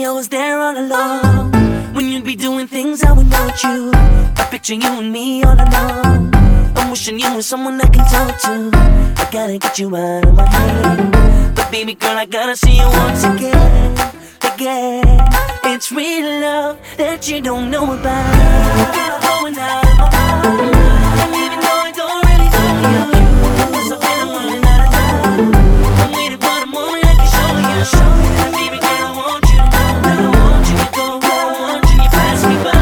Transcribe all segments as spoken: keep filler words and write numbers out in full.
I was there all along. When you'd be doing things I would want you. I picture you and me all along. I'm wishing you were someone I can talk to. I gotta get you out of my head. But baby girl, I gotta see you once again. Again. It's real love that you don't know about. Going out of my mind. And even though I don't really know you, cause I feel I'm running out of time. I'm waiting for the moment I can show you. Show you. And baby girl, I want you to know. I want you to go. I want you to pass me by.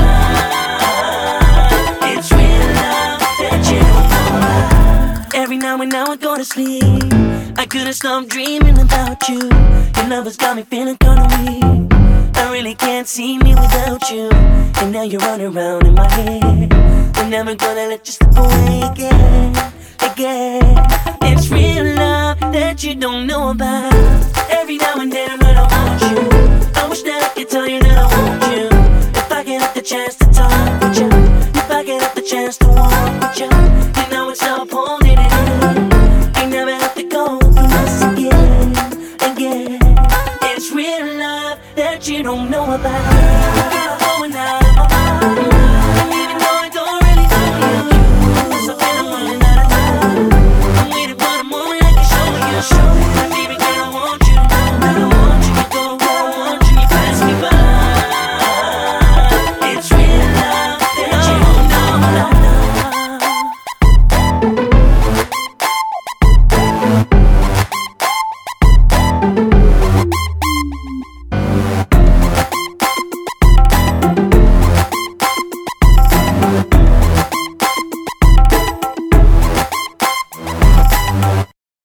It's real love that you don't know about. Every now and now I go to sleep, I couldn't stop dreaming about you. Your love has got me feeling kinda weak. I really can't see me without you. And now you're running around in my head. We're never gonna let you slip away again. Again. It's real love that you don't know about. Every now and then when I want you, I wish that I could tell you that I want you. If I get up the chance to talk with you, if I get up the chance to walk with you, you know it's all holding it in. You never have to go through this again. Again. It's real love that you don't know about. Going out of my mind.